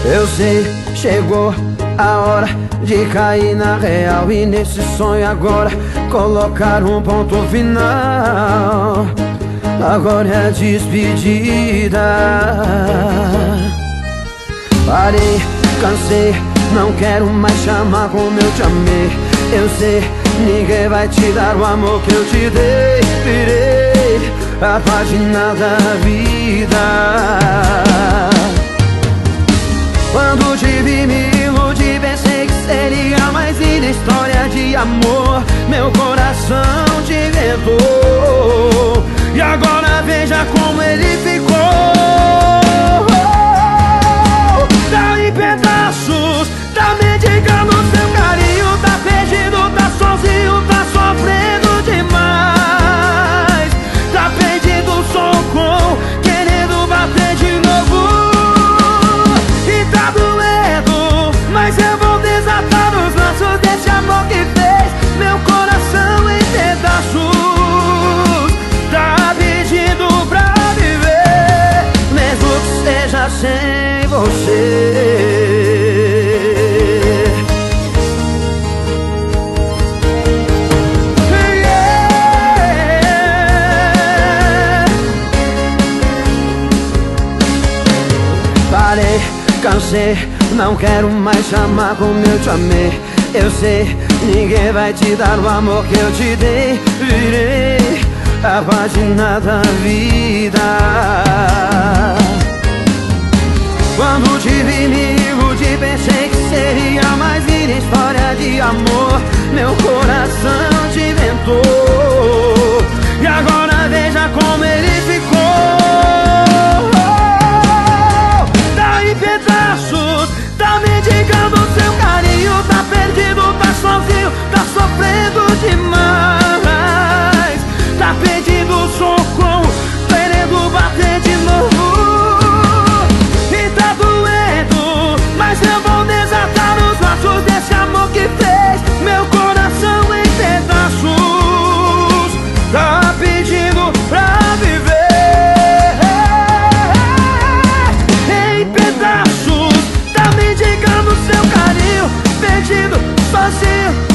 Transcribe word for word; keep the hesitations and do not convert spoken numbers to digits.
Eu sei, chegou a hora de cair na real, e nesse sonho agora colocar um ponto final. Agora é a despedida. Parei, cansei, não quero mais chamar como eu te amei. Eu sei, ninguém vai te dar o amor que eu te dei. Virei a página da vida. Quando te vi me iludi, pensei que seria mais linda história de amor. Meu coração te inventou, e agora veja como ele ficou. Tá em pedaços, tá mendigando seu carinho, tá perdido, tá sozinho, tá sofrendo demais. Tá pedindo socorro, querendo bater de novo. E tá doendo, mas eu vou desatar os laços desse amor que fez meu coração em pedaços. Tá pedindo pra viver, mesmo que seja sem você. Parei, cansei, não quero mais chamar como eu te amei. Eu sei, ninguém vai te dar o amor que eu te dei. Virei a página da vida. Quando te vi me iludi, pensei que seria mais linda história de amor. Meu coração te inventou, e agora veja como ele ficou. Tá em pedaços, tá mendigando seu carinho, tá perdido, tá sozinho, tá sofrendo demais. Tá pedindo socorro, querendo bater de novo. E tá doendo, mas eu vou desatar os laços desse amor que fez meu coração em pedaços. Tá pedindo pra viver em pedaços, tá mendigando seu carinho, perdido, sozinho,